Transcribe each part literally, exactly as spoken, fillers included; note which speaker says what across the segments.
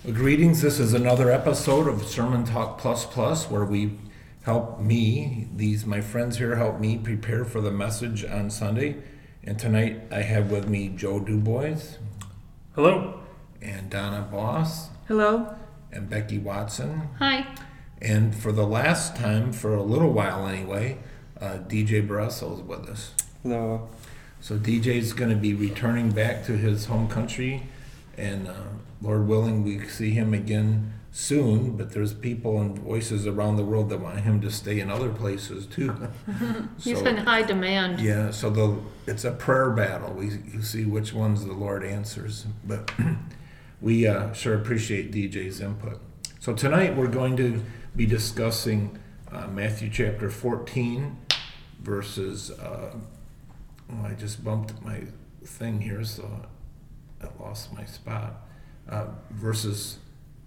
Speaker 1: Well, greetings. This is another episode of Sermon Talk Plus Plus, where we help me, these my friends here help me prepare for the message on Sunday. And tonight I have with me Joe Dubois.
Speaker 2: Hello.
Speaker 1: And Donna Boss.
Speaker 3: Hello.
Speaker 1: And Becky Watson.
Speaker 3: Hi.
Speaker 1: And for the last time, for a little while anyway, uh, D J Barresso is with us.
Speaker 2: Hello.
Speaker 1: So D J's going to be returning back to his home country, and uh, Lord willing, we see him again soon, but there's people and voices around the world that want him to stay in other places too.
Speaker 3: He's
Speaker 1: So,
Speaker 3: in high demand.
Speaker 1: Yeah, so the it's a prayer battle. We you see which ones the Lord answers, but we uh, sure appreciate D J's input. So tonight we're going to be discussing uh, Matthew chapter fourteen, verses. Uh, oh, I just bumped my thing here, so I lost my spot. Uh, verses.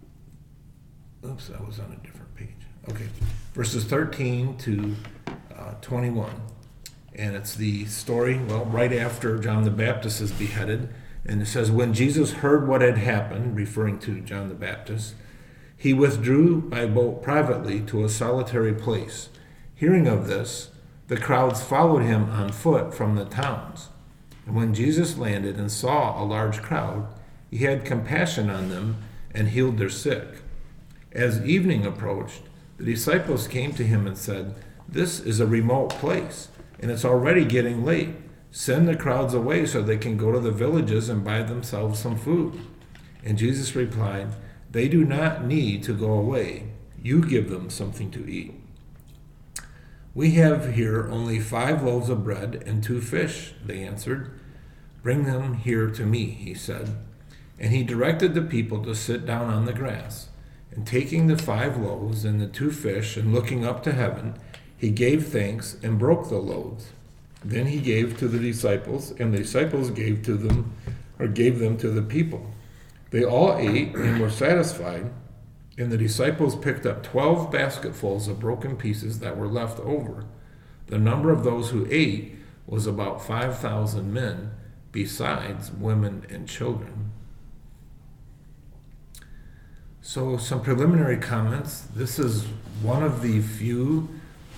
Speaker 1: Oops, I was on a different page. Okay, verses thirteen to uh, twenty-one. And it's the story, well, right after John the Baptist is beheaded. And it says, when Jesus heard what had happened, referring to John the Baptist, he withdrew by boat privately to a solitary place. Hearing of this, the crowds followed him on foot from the towns. And when Jesus landed and saw a large crowd, he had compassion on them and healed their sick. As evening approached, the disciples came to him and said, this is a remote place, and it's already getting late. Send the crowds away so they can go to the villages and buy themselves some food. And Jesus replied, they do not need to go away. You give them something to eat. We have here only five loaves of bread and two fish, they answered. Bring them here to me, he said. And he directed the people to sit down on the grass. And taking the five loaves and the two fish and looking up to heaven, he gave thanks and broke the loaves. Then he gave to the disciples, and the disciples gave to them, or gave them to the people. They all ate and were satisfied, and the disciples picked up twelve basketfuls of broken pieces that were left over. The number of those who ate was about five thousand men, besides women and children. So some preliminary comments. This is one of the few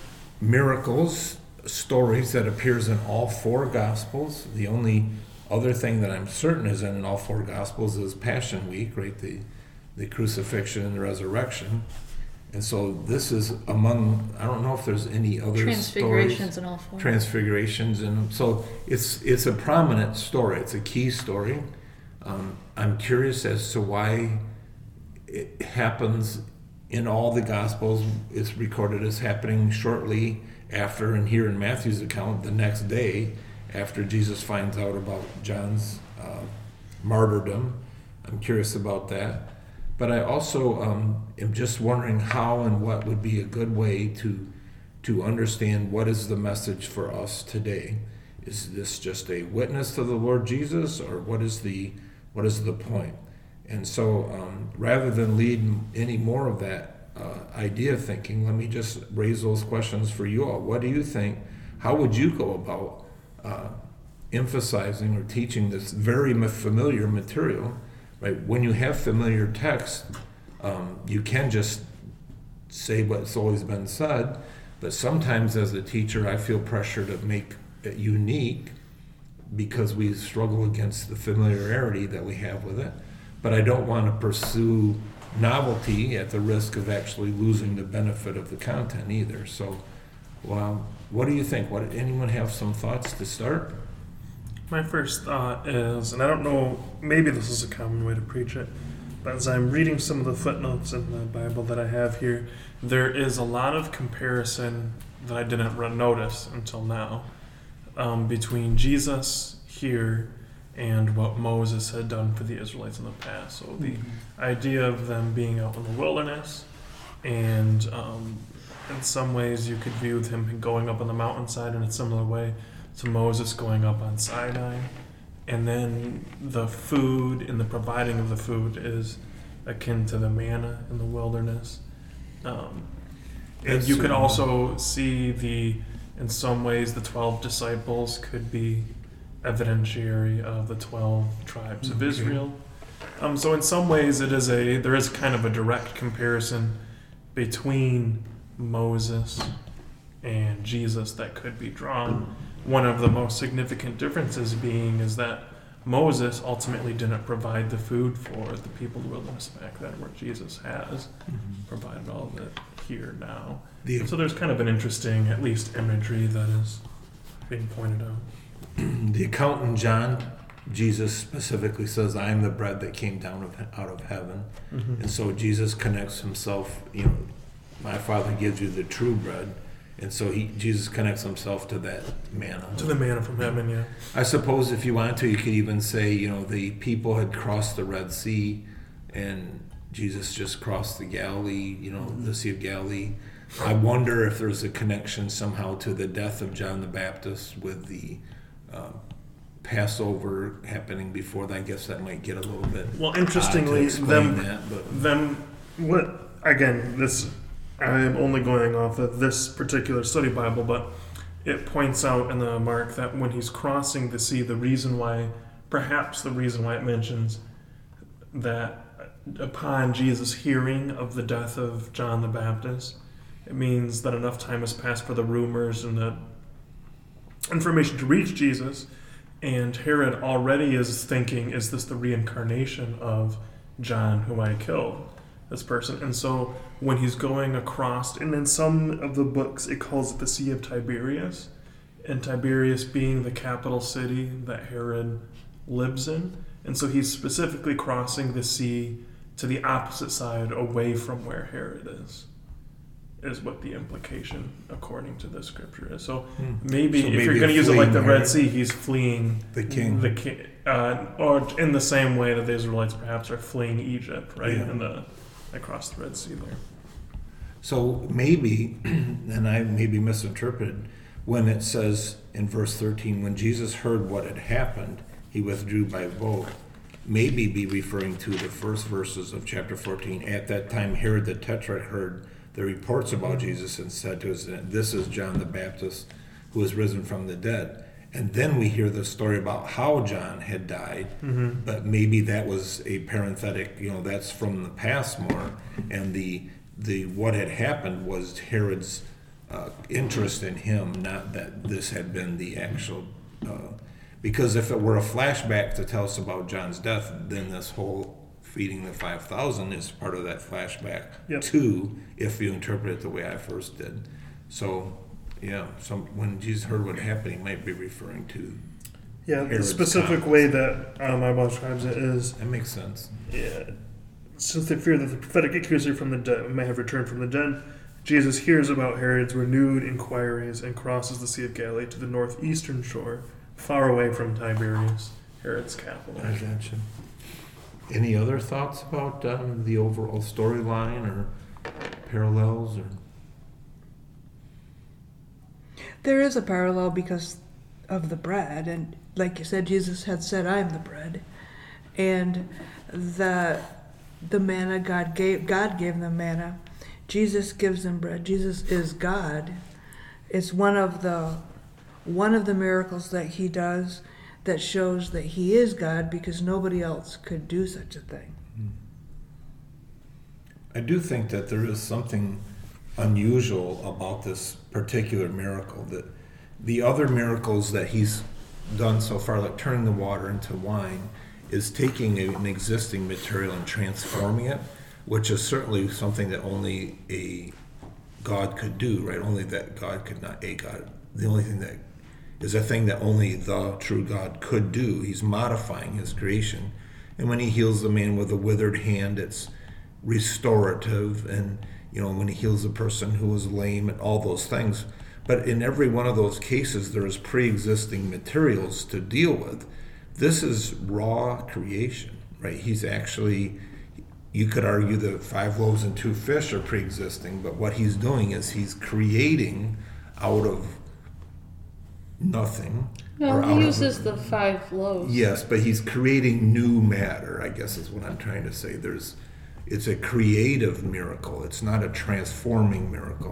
Speaker 1: miracles stories that appears in all four Gospels. The only other thing that I'm certain is in all four Gospels is Passion Week, right? The the crucifixion and the resurrection. And so this is among, I don't know if there's any other
Speaker 3: Transfigurations
Speaker 1: stories.
Speaker 3: in all four.
Speaker 1: Transfigurations. And so it's it's a prominent story. It's a key story. Um, I'm curious as to why it happens in all the Gospels. It's recorded as happening shortly after, and here in Matthew's account, the next day after Jesus finds out about John's uh, martyrdom. I'm curious about that. But I also um, am just wondering how and what would be a good way to to understand what is the message for us today. Is this just a witness to the Lord Jesus, or what is the what is the point? And so um, rather than lead any more of that uh, idea thinking, let me just raise those questions for you all. What do you think? How would you go about uh, emphasizing or teaching this very familiar material? Right? When you have familiar text, um, you can just say what's always been said, but sometimes as a teacher, I feel pressure to make it unique because we struggle against the familiarity that we have with it. But I don't want to pursue novelty at the risk of actually losing the benefit of the content either. So, well, what do you think? What, anyone have some thoughts to start?
Speaker 2: My first thought is, and I don't know, maybe this is a common way to preach it, but as I'm reading some of the footnotes in the Bible that I have here, there is a lot of comparison that I didn't run notice until now um, between Jesus here and what Moses had done for the Israelites in the past. So the mm-hmm. idea of them being out in the wilderness, and um, in some ways you could view him going up on the mountainside in a similar way to Moses going up on Sinai. And then the food and the providing of the food is akin to the manna in the wilderness. Um, and you could also see the, in some ways, the twelve disciples could be evidentiary of the twelve tribes of
Speaker 1: Okay.
Speaker 2: Israel. Um, so in some ways, it is a there is kind of a direct comparison between Moses and Jesus that could be drawn. One of the most significant differences being is that Moses ultimately didn't provide the food for the people of the wilderness back then, where Jesus has mm-hmm. provided all of it here now. The, so there's kind of an interesting, at least, imagery that is being pointed out.
Speaker 1: The account in John, Jesus specifically says, "I am the bread that came down of, out of heaven." Mm-hmm. And so Jesus connects himself, you know, my Father gives you the true bread. And so he, Jesus connects himself to that manna.
Speaker 2: To the manna from heaven, yeah.
Speaker 1: I suppose if you wanted to, you could even say, you know, the people had crossed the Red Sea and Jesus just crossed the Galilee, you know, the Sea of Galilee. I wonder if there's a connection somehow to the death of John the Baptist with the uh, Passover happening before that. I guess that might get a little bit
Speaker 2: well, interestingly,
Speaker 1: odd to
Speaker 2: them,
Speaker 1: that, but.
Speaker 2: them, what, again, this... I am only going off of this particular study Bible, but it points out in the Mark that when he's crossing the sea, the reason why, perhaps the reason why it mentions that upon Jesus hearing of the death of John the Baptist, it means that enough time has passed for the rumors and the information to reach Jesus, and Herod already is thinking, is this the reincarnation of John whom I killed? This person. And so when he's going across, and in some of the books it calls it the Sea of Tiberias, and Tiberias being the capital city that Herod lives in. And so he's specifically crossing the sea to the opposite side, away from where Herod is, is what the implication according to the scripture is. So hmm. maybe
Speaker 1: so
Speaker 2: if
Speaker 1: maybe
Speaker 2: you're going to use it like the
Speaker 1: Herod,
Speaker 2: Red Sea, he's fleeing
Speaker 1: the king.
Speaker 2: The king uh, or in the same way that the Israelites perhaps are fleeing Egypt, right?
Speaker 1: Yeah.
Speaker 2: In the across the Red Sea there.
Speaker 1: So maybe, and I maybe misinterpreted, when it says in verse thirteen, when Jesus heard what had happened, he withdrew by boat, maybe be referring to the first verses of chapter fourteen. At that time, Herod the Tetrarch heard the reports about Jesus and said to us, "This is John the Baptist who is risen from the dead." And then we hear the story about how John had died, mm-hmm. but maybe that was a parenthetic, you know, that's from the past more, and the the what had happened was Herod's uh, interest in him, not that this had been the actual, uh, because if it were a flashback to tell us about John's death, then this whole feeding the five thousand is part of that flashback yep. too, if you interpret it the way I first did. So... Yeah, so when Jesus heard what happened, he might be referring to
Speaker 2: yeah,
Speaker 1: Herod's
Speaker 2: the specific
Speaker 1: comments.
Speaker 2: way that uh, my Bible describes it is...
Speaker 1: That makes sense.
Speaker 2: Yeah. Since they fear that the prophetic accuser from the dead may have returned from the dead, Jesus hears about Herod's renewed inquiries and crosses the Sea of Galilee to the northeastern shore, far away from Tiberias, Herod's capital.
Speaker 1: I gotcha. Any other thoughts about um, the overall storyline or parallels or...
Speaker 3: There is a parallel because of the bread, and like you said, Jesus had said, "I am the bread," and the the manna God gave. God gave them manna. Jesus gives them bread. Jesus is God. It's one of the one of the miracles that he does that shows that he is God, because nobody else could do such a thing.
Speaker 1: I do think that there is something unusual about this particular miracle, that the other miracles that he's done so far, like turning the water into wine, is taking a, an existing material and transforming it, which is certainly something that only a God could do, right? Only that God could not, a God. The only thing that is a thing that only the true God could do. He's modifying his creation. And when he heals the man with a withered hand, it's restorative, and you know, when he heals a person who was lame and all those things. But in every one of those cases, there is pre-existing materials to deal with. This is raw creation, right? He's actually, you could argue that five loaves and two fish are pre-existing, but what he's doing is he's creating out of nothing.
Speaker 4: No, he uses the five loaves.
Speaker 1: Yes, but he's creating new matter, I guess is what I'm trying to say. There's It's a creative miracle. It's not a transforming miracle.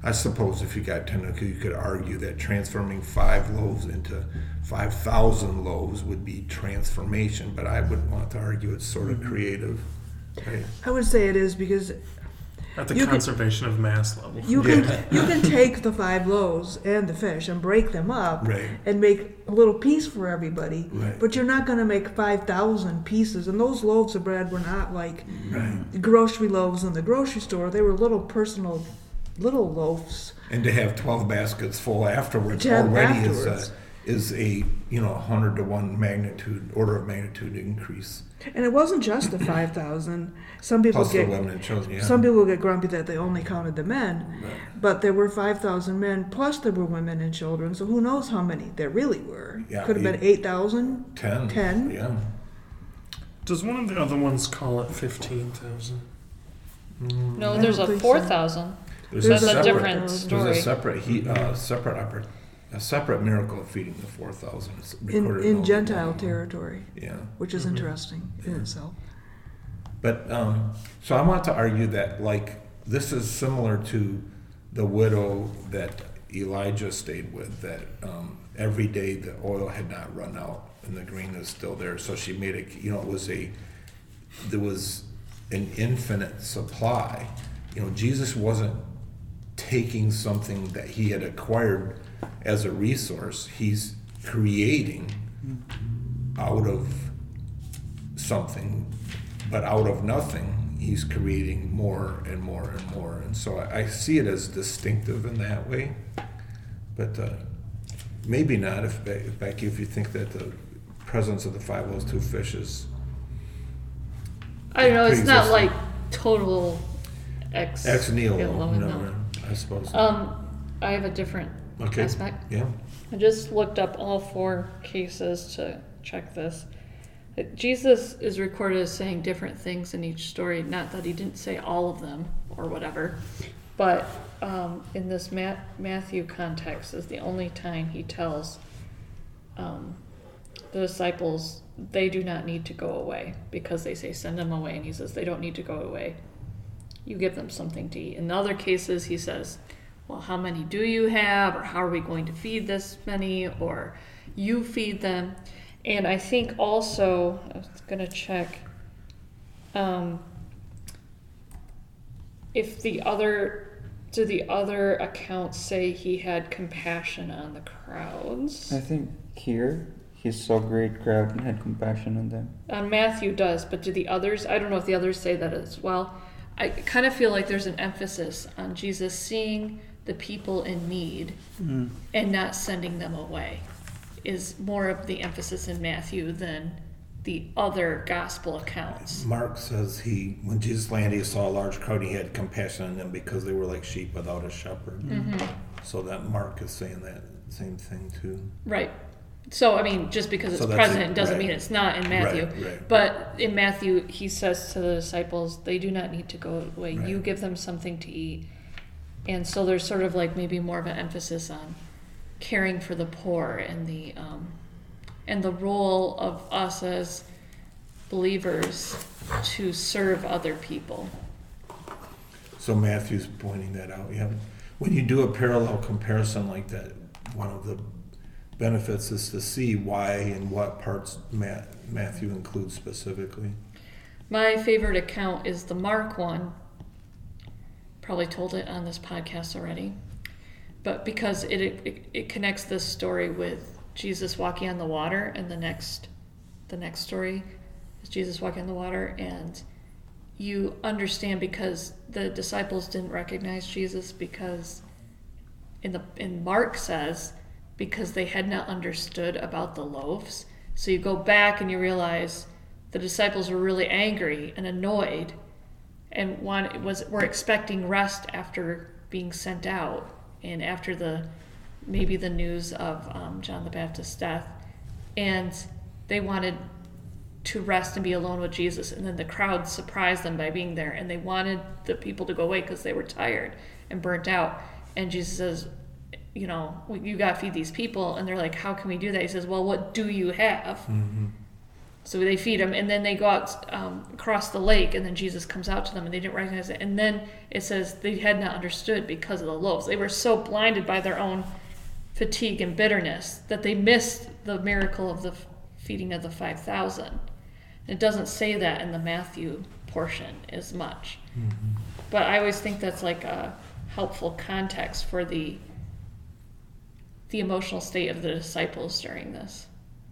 Speaker 1: I suppose if you got technical, you could argue that transforming five loaves into five thousand loaves would be transformation, but I would want to argue it's sort of creative. Right?
Speaker 3: I would say it is because
Speaker 2: At the
Speaker 3: You can-
Speaker 2: conservation of mass level.
Speaker 3: you can
Speaker 1: Yeah.
Speaker 3: you can take the five loaves and the fish and break them up
Speaker 1: Right.
Speaker 3: and make a little piece for everybody.
Speaker 1: Right.
Speaker 3: But you're not going to make five thousand pieces. And those loaves of bread were not like
Speaker 1: Right.
Speaker 3: grocery loaves in the grocery store. They were little personal, little loaves.
Speaker 1: And to have twelve baskets full afterwards
Speaker 3: To have
Speaker 1: already
Speaker 3: afterwards.
Speaker 1: is a is a you know hundred to one magnitude order of magnitude increase.
Speaker 3: And it wasn't just the five thousand. Some people
Speaker 1: Plus the
Speaker 3: get
Speaker 1: women and children. Yeah.
Speaker 3: some people get grumpy that they only counted the men,
Speaker 1: Right.
Speaker 3: but there were five thousand men plus there were women and children. So who knows how many there really were?
Speaker 1: Yeah,
Speaker 3: Could have been eight thousand.
Speaker 1: Ten.
Speaker 3: Ten?
Speaker 1: Yeah.
Speaker 2: Does one of the other ones call it fifteen thousand?
Speaker 4: No,
Speaker 3: I
Speaker 4: there's
Speaker 3: don't
Speaker 4: a
Speaker 3: think
Speaker 4: four
Speaker 3: so.
Speaker 4: thousand.
Speaker 1: There's,
Speaker 3: There's
Speaker 1: a
Speaker 3: a
Speaker 1: separate,
Speaker 4: different
Speaker 1: There's
Speaker 4: story.
Speaker 1: a separate he, uh, separate oper- a separate miracle of feeding the four thousand
Speaker 3: In,
Speaker 1: recorded
Speaker 3: in
Speaker 1: Old
Speaker 3: Gentile
Speaker 1: Testament.
Speaker 3: territory,
Speaker 1: Yeah.
Speaker 3: which is
Speaker 2: Mhm.
Speaker 3: interesting in
Speaker 1: Yeah.
Speaker 3: itself.
Speaker 1: But um, so I want to argue that like this is similar to the widow that Elijah stayed with. That um, every day the oil had not run out and the grain is still there. So she made a you know it was a there was an infinite supply. You know Jesus wasn't taking something that he had acquired as a resource. He's creating out of something. But out of nothing, he's creating more and more and more. And so I, I see it as distinctive in that way. But uh, maybe not, if, Be- if Becky, if you think that the presence of the five loaves, two fishes.
Speaker 4: I don't know. It's not
Speaker 1: Pre-existing.
Speaker 4: like total ex.
Speaker 1: Ex nihilo,
Speaker 4: Yeah, no,
Speaker 1: no,
Speaker 4: no.
Speaker 1: I suppose.
Speaker 4: Um, I have a different
Speaker 1: Okay.
Speaker 4: aspect.
Speaker 1: Yeah.
Speaker 4: I just looked up all four cases to check this. Uh, Jesus is recorded as saying different things in each story. Not that he didn't say all of them or whatever, but um, in this Ma- Matthew context is the only time he tells um, the disciples they do not need to go away, because they say send them away, and he says they don't need to go away. You give them something to eat. In other cases, he says, well, how many do you have, or how are we going to feed this many, or you feed them. And I think also, I was going to check, um, if the other, do the other accounts say he had compassion on the crowds?
Speaker 5: I think here he saw great crowd and had compassion on them.
Speaker 4: Uh, Matthew does, but do the others? I don't know if the others say that as well. I kind of feel like there's an emphasis on Jesus seeing the people in need
Speaker 5: Mm.
Speaker 4: and not sending them away is more of the emphasis in Matthew than the other gospel accounts.
Speaker 1: Mark says he, when Jesus landed, he saw a large crowd. He had compassion on them because they were like sheep without a shepherd.
Speaker 4: Mhm.
Speaker 1: So that Mark is saying that same thing too.
Speaker 4: Right. So, I mean, just because it's
Speaker 1: So that's
Speaker 4: present
Speaker 1: it,
Speaker 4: doesn't
Speaker 1: right.
Speaker 4: mean it's not in Matthew.
Speaker 1: Right, right.
Speaker 4: But in Matthew, he says to the disciples, they do not need to go away. You
Speaker 1: Right.
Speaker 4: give them something to eat. And so there's sort of like maybe more of an emphasis on caring for the poor and the um, and the role of us as believers to serve other people.
Speaker 1: So Matthew's pointing that out. Yeah, when you do a parallel comparison like that, one of the benefits is to see why and what parts Ma- Matthew includes specifically.
Speaker 4: My favorite account is the Mark one. Probably told it on this podcast already. But because it, it it connects this story with Jesus walking on the water, and the next the next story is Jesus walking on the water, and you understand because the disciples didn't recognize Jesus because in the in Mark says because they had not understood about the loaves. So you go back and you realize the disciples were really angry and annoyed and want, was were expecting rest after being sent out and after the maybe the news of um, John the Baptist's death, and they wanted to rest and be alone with Jesus, and then the crowd surprised them by being there, and they wanted the people to go away because they were tired and burnt out. And Jesus says, you know, well, you got to feed these people. And they're like, how can we do that? He says, well, what do you have?
Speaker 1: Mm-hmm.
Speaker 4: So they feed them, and then they go out um, across the lake, and then Jesus comes out to them, and they didn't recognize it. And then it says they had not understood because of the loaves. They were so blinded by their own fatigue and bitterness that they missed the miracle of the feeding of the five thousand. It doesn't say that in the Matthew portion as much.
Speaker 1: Mm-hmm.
Speaker 4: But I always think that's like a helpful context for the the emotional state of the disciples during this.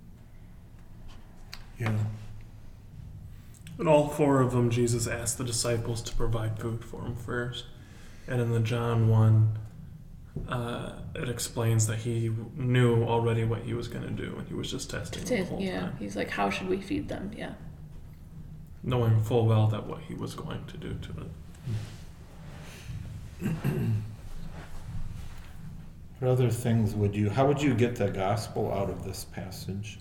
Speaker 1: Yeah.
Speaker 2: And all four of them, Jesus asked the disciples to provide food for him first. And in the John one, uh, it explains that he knew already what he was going to do, and he was just testing them the whole
Speaker 4: Yeah,
Speaker 2: time,
Speaker 4: he's like, how should we feed them? Yeah.
Speaker 2: knowing full well that what he was going to do to it.
Speaker 1: What other things would you, how would you get the gospel out of this passage?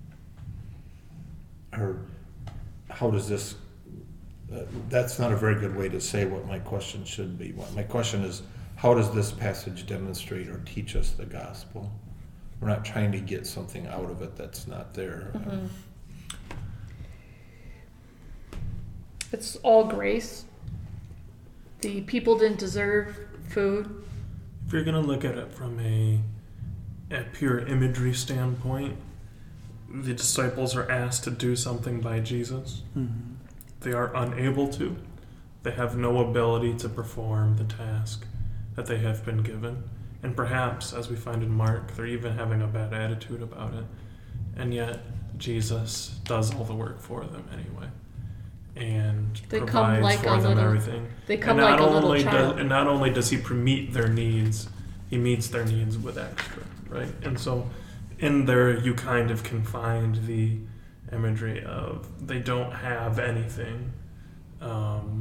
Speaker 1: Or how does this, uh, that's not a very good way to say what my question should be. What my question is, how does this passage demonstrate or teach us the gospel? We're not trying to get something out of it that's not there.
Speaker 4: Mm-hmm. It's all grace. The people didn't deserve food.
Speaker 2: If you're going to look at it from a, a pure imagery standpoint, the disciples are asked to do something by Jesus.
Speaker 5: Mm-hmm.
Speaker 2: They are unable to. They have no ability to perform the task that they have been given. And perhaps, as we find in Mark, they're even having a bad attitude about it. And yet, Jesus does all the work for them anyway. And
Speaker 4: They come
Speaker 2: provides
Speaker 4: like
Speaker 2: for
Speaker 4: a
Speaker 2: them
Speaker 4: little-
Speaker 2: everything.
Speaker 4: They come
Speaker 2: and not
Speaker 4: like a little
Speaker 2: only
Speaker 4: child.
Speaker 2: does, and not only does he meet their needs, he meets their needs with extra, right? And so in there you kind of can find the imagery of they don't have anything, um,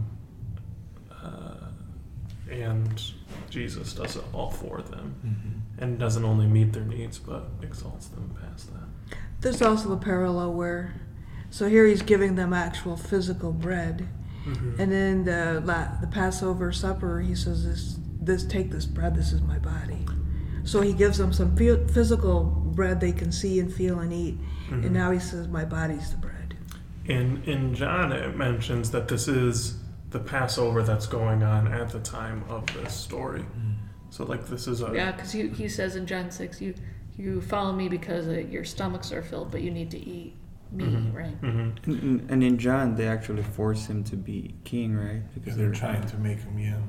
Speaker 2: uh, and Jesus does it all for them,
Speaker 1: Mm-hmm.
Speaker 2: and doesn't only meet their needs but exalts them past that.
Speaker 3: There's also the parallel where, so here he's giving them actual physical bread,
Speaker 2: Mm-hmm.
Speaker 3: and then the la- the Passover supper, he says, "This, this, take this bread. This is my body." So he gives them some phy- physical bread they can see and feel and eat,
Speaker 2: Mhm.
Speaker 3: and now he says, "My body's the bread."
Speaker 2: In in John, it mentions that this is the Passover that's going on at the time of this story. So, like, this is a
Speaker 4: Yeah, because he, he says in John six, you you follow me because uh, your stomachs are filled, but you need to eat me,
Speaker 2: Mhm.
Speaker 4: right?
Speaker 2: Mm-hmm.
Speaker 5: And, and in John, they actually force him to be king, right?
Speaker 1: Because they're trying to make him, yeah.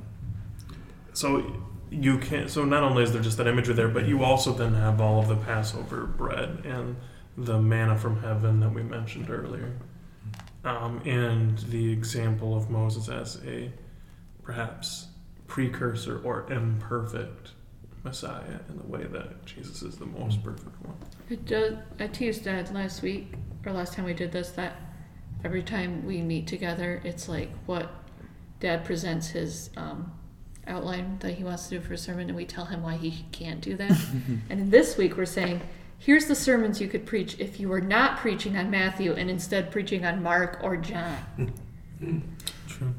Speaker 2: So you can. So not only is there just that imagery there, but you also then have all of the Passover bread and the manna from heaven that we mentioned earlier, um, and the example of Moses as a perhaps precursor or imperfect Messiah in the way that Jesus is the most perfect one.
Speaker 4: It does, I teased Dad last week, or last time we did this, that every time we meet together, it's like what Dad presents his um, outline that he wants to do for a sermon, and we tell him why he can't do that. And in this week, we're saying, here's the sermons you could preach if you were not preaching on Matthew and instead preaching on Mark or John.
Speaker 2: True.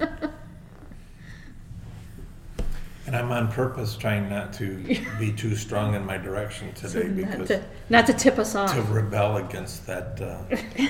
Speaker 1: And I'm on purpose trying not to be too strong in my direction today
Speaker 4: not,
Speaker 1: because
Speaker 4: to, not to tip us off.
Speaker 1: to rebel against that uh,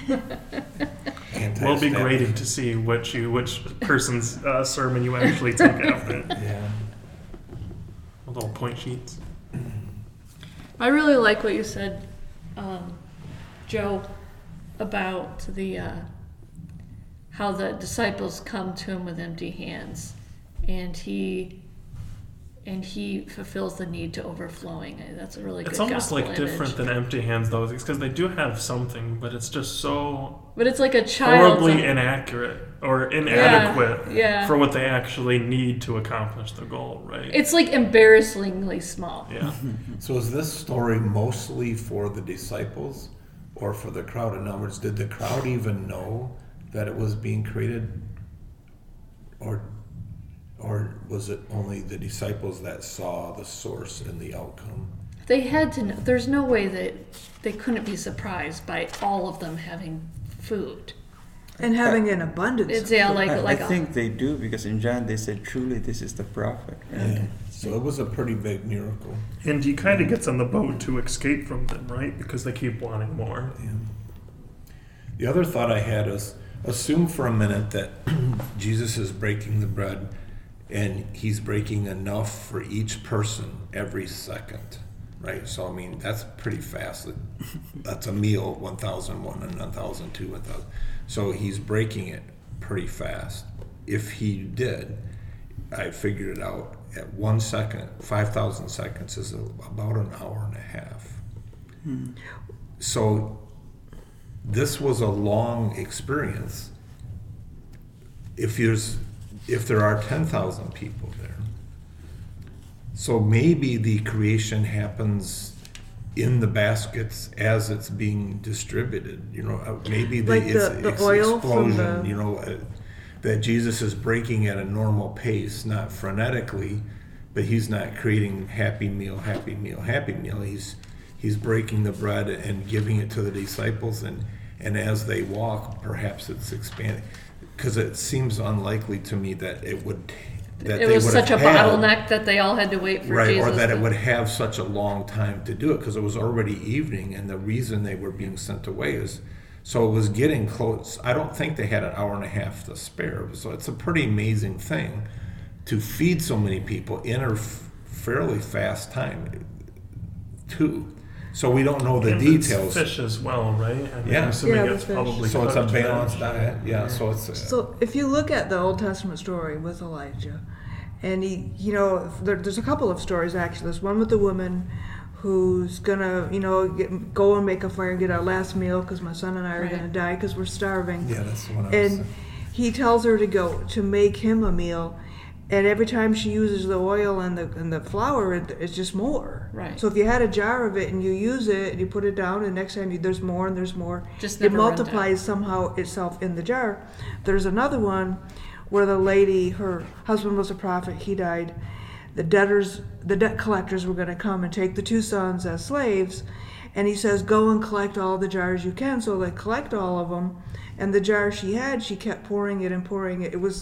Speaker 1: anti
Speaker 2: We'll be graded to see which you which person's uh, sermon you actually take after.
Speaker 1: Yeah.
Speaker 2: Little point sheets.
Speaker 4: I really like what you said, um, Joe, about the uh, how the disciples come to him with empty hands, and he and he fulfills the need to overflowing. That's a really good.
Speaker 2: It's almost
Speaker 4: gospel
Speaker 2: like
Speaker 4: image.
Speaker 2: different than empty hands, though, because they do have something, but it's just so
Speaker 4: But it's like a child.
Speaker 2: horribly inaccurate or inadequate
Speaker 4: yeah.
Speaker 2: for what they actually need to accomplish the goal, right?
Speaker 4: It's like embarrassingly small.
Speaker 2: yeah.
Speaker 1: So is this story mostly for the disciples or for the crowd? In other words, did the crowd even know that it was being created? Or or was it only the disciples that saw the source and the outcome?
Speaker 4: They had to know. There's no way that they couldn't be surprised by all of them having food.
Speaker 3: And having an abundance.
Speaker 4: It's yeah, like
Speaker 5: I,
Speaker 4: like
Speaker 5: I
Speaker 4: a-
Speaker 5: think they do, because in John they said, truly this is the prophet. Right?
Speaker 1: Yeah. So it was a pretty big miracle.
Speaker 2: And he kind of gets on the boat to escape from them, right? Because they keep wanting more.
Speaker 1: Yeah. The other thought I had is, assume for a minute that Jesus is breaking the bread and he's breaking enough for each person every second, right? So, I mean, that's pretty fast. That's a meal, one thousand one and one thousand two, one thousand. So he's breaking it pretty fast. If he did, I figured it out, at one second, five thousand seconds is a, about an hour and a half. Hmm. So this was a long experience. If there's, if there are ten thousand people there, so maybe the creation happens in the baskets as it's being distributed. You know, maybe the,
Speaker 3: Like the-
Speaker 1: it's,
Speaker 3: the
Speaker 1: it's
Speaker 3: oil from
Speaker 1: explosion.
Speaker 3: the-
Speaker 1: You know, uh, that Jesus is breaking at a normal pace, not frenetically, but he's not creating happy meal, happy meal, happy meal. He's he's breaking the bread and giving it to the disciples, and and as they walk, perhaps it's expanding. Because it seems unlikely to me that it would. That
Speaker 4: It
Speaker 1: they
Speaker 4: was
Speaker 1: would
Speaker 4: such a
Speaker 1: have had,
Speaker 4: bottleneck that they all had to wait for
Speaker 1: right,
Speaker 4: Jesus.
Speaker 1: or that
Speaker 4: to-
Speaker 1: it would have such a long time to do it, because it was already evening, and the reason they were being sent away is so it was getting close. I don't think they had an hour and a half to spare. So it's a pretty amazing thing to feed so many people in a f- fairly fast time, too. So we don't know the
Speaker 2: And it's
Speaker 1: details.
Speaker 2: fish as well, right? I mean,
Speaker 1: Yeah.
Speaker 2: I'm assuming
Speaker 3: Yeah,
Speaker 2: it's
Speaker 3: the fish.
Speaker 2: probably
Speaker 1: So it's a
Speaker 2: cooked
Speaker 1: balanced
Speaker 2: fish.
Speaker 1: diet. Yeah. So it's. Uh,
Speaker 3: So if you look at the Old Testament story with Elijah, and he, you know, there, there's a couple of stories actually. There's one with the woman who's gonna, you know, get, go and make a fire and get our last meal because my son and I are
Speaker 4: Right.
Speaker 3: gonna die because we're starving.
Speaker 1: yeah, that's the one I was
Speaker 3: And he tells her to go to make him a meal, and every time she uses the oil and the and the flour, it, it's just more.
Speaker 4: Right.
Speaker 3: So if you had a jar of it and you use it and you put it down, and next time you, there's more and there's more,
Speaker 4: Just
Speaker 3: it
Speaker 4: never run
Speaker 3: multiplies somehow itself in the jar. There's another one where the lady, her husband was a prophet, he died. The debtors, the debt collectors were going to come and take the two sons as slaves, and he says, go and collect all the jars you can. So they collect all of them, and the jar she had, she kept pouring it and pouring it. It was,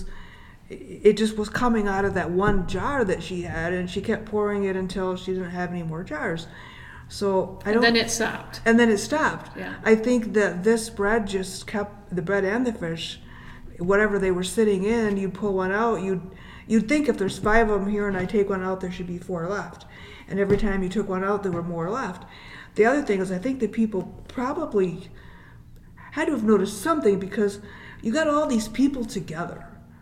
Speaker 3: it just was coming out of that one jar that she had, and she kept pouring it until she didn't have any more jars. So I
Speaker 4: and
Speaker 3: don't.
Speaker 4: then it stopped.
Speaker 3: And then it stopped.
Speaker 4: Yeah.
Speaker 3: I think that this bread just kept the bread and the fish, whatever they were sitting in. You pull one out, you'd you'd think if there's five of them here and I take one out, there should be four left. And every time you took one out, there were more left. The other thing is, I think that people probably had to have noticed something, because you got all these people together.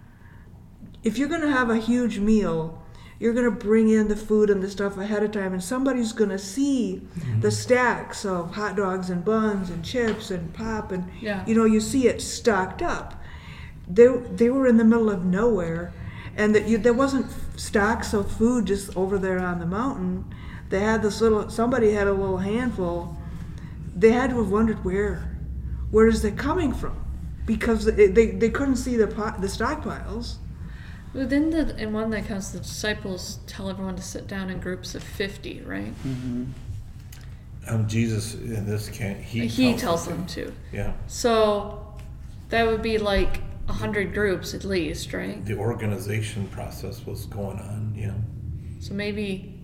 Speaker 3: If you're going to have a huge meal, you're going to bring in the food and the stuff ahead of time, and somebody's going to see
Speaker 1: Mm-hmm.
Speaker 3: the stacks of hot dogs and buns and chips and pop, and
Speaker 4: Yeah.
Speaker 3: you know, you see it stocked up. They they were in the middle of nowhere, and that you, there wasn't stocks of food just over there on the mountain. They had this little. Somebody had a little handful. They had to have wondered where, where is it coming from, because they they, they couldn't see the pot, the stockpiles.
Speaker 4: Well, then the, in one that counts, the disciples tell everyone to sit down in groups of fifty, right?
Speaker 5: Mm-hmm.
Speaker 1: um, Jesus in this can't. He,
Speaker 4: He
Speaker 1: tells,
Speaker 4: tells
Speaker 1: them
Speaker 4: them to.
Speaker 1: Yeah.
Speaker 4: So that would be like a hundred groups at least, right?
Speaker 1: The organization process was going on. Yeah.
Speaker 4: So maybe,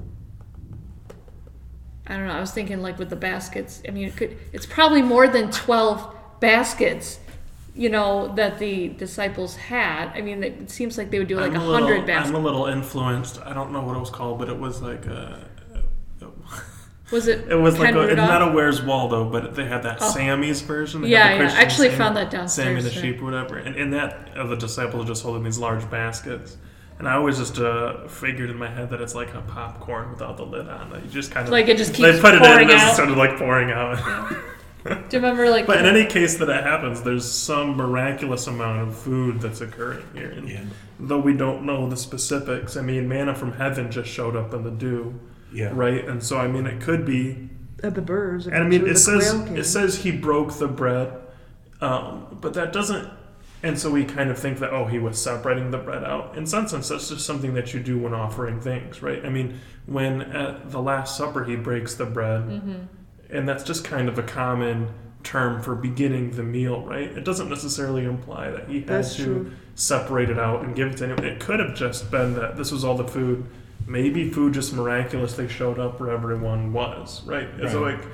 Speaker 4: I don't know, I was thinking like with the baskets, I mean, it could, it's probably more than twelve baskets, you know, that the disciples had. I mean, it seems like they would do like a
Speaker 2: I'm a little-
Speaker 4: hundred baskets.
Speaker 2: I'm a little influenced. I don't know what it was called, but it was like a.
Speaker 4: Was it?
Speaker 2: It was like
Speaker 4: Ken
Speaker 2: a, it's
Speaker 4: Rudolph?
Speaker 2: not a Where's Waldo, but they had that
Speaker 4: Oh.
Speaker 2: Sammy's version. They
Speaker 4: Yeah,
Speaker 2: had the
Speaker 4: yeah.
Speaker 2: Christian
Speaker 4: I actually
Speaker 2: Sammy,
Speaker 4: found that downstairs,
Speaker 2: Sammy the
Speaker 4: too.
Speaker 2: sheep, or whatever. And in that, of the disciples just holding these large baskets. And I always just uh, figured in my head that it's like a popcorn without the lid on. That you just kind of
Speaker 4: Like it just
Speaker 2: they
Speaker 4: keeps
Speaker 2: put it in
Speaker 4: pouring
Speaker 2: and it just
Speaker 4: out.
Speaker 2: started like pouring out.
Speaker 4: Do you remember like?
Speaker 2: But in any case that it happens, there's some miraculous amount of food that's occurring here. And
Speaker 1: Yeah.
Speaker 2: though we don't know the specifics, I mean, manna from heaven just showed up in the dew,
Speaker 1: Yeah.
Speaker 2: right? And so, I mean, it could be.
Speaker 3: At the birds.
Speaker 2: And I mean,
Speaker 3: the
Speaker 2: it says
Speaker 3: quail came.
Speaker 2: it says he broke the bread, um, but that doesn't. And so we kind of think that, oh, he was separating the bread out. In some sense, that's just something that you do when offering things, right? I mean, when at the Last Supper he breaks the bread,
Speaker 4: Mm-hmm.
Speaker 2: and that's just kind of a common term for beginning the meal, right? It doesn't necessarily imply that he had
Speaker 3: That's
Speaker 2: to
Speaker 3: true.
Speaker 2: separate it out and give it to anyone. It could have just been that this was all the food. Maybe food just miraculously showed up where everyone was, right? It's
Speaker 1: Right.
Speaker 2: like,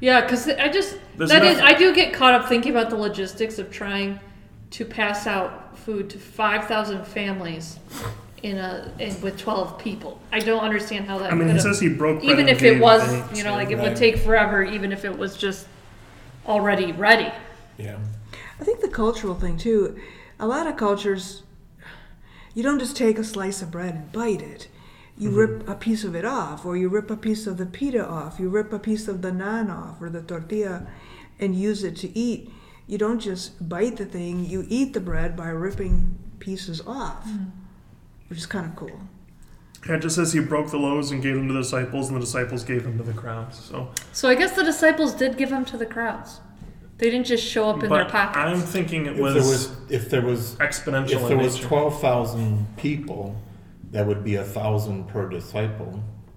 Speaker 4: Yeah, because I just
Speaker 2: There's
Speaker 4: that is
Speaker 2: nothing-
Speaker 4: I do get caught up thinking about the logistics of trying to pass out food to five thousand families in a in, with twelve people. I don't understand how that.
Speaker 2: I mean, he
Speaker 4: could've-
Speaker 2: says he broke bread
Speaker 4: even
Speaker 2: and
Speaker 4: if it
Speaker 2: gave
Speaker 4: was,
Speaker 2: thanks,
Speaker 4: you know,
Speaker 2: yeah.
Speaker 4: like it
Speaker 1: Right.
Speaker 4: would take forever, even if it was just already ready.
Speaker 1: Yeah.
Speaker 3: I think the cultural thing too, a lot of cultures, you don't just take a slice of bread and bite it. You
Speaker 2: Mm-hmm.
Speaker 3: rip a piece of it off, or you rip a piece of the pita off, you rip a piece of the naan off, or the tortilla, and use it to eat. You don't just bite the thing, you eat the bread by ripping pieces off, which is kind of cool.
Speaker 2: Yeah, it just says he broke the loaves and gave them to the disciples, and the disciples gave them to the crowds. So,
Speaker 4: So I guess the disciples did give them to the crowds. They didn't just show up in their
Speaker 2: but
Speaker 4: pockets.
Speaker 2: I'm thinking it
Speaker 1: If
Speaker 2: was,
Speaker 1: there was, if there was,
Speaker 2: exponential
Speaker 1: if
Speaker 2: in
Speaker 1: there was
Speaker 2: nature.
Speaker 1: twelve thousand people, that would be a thousand per disciple,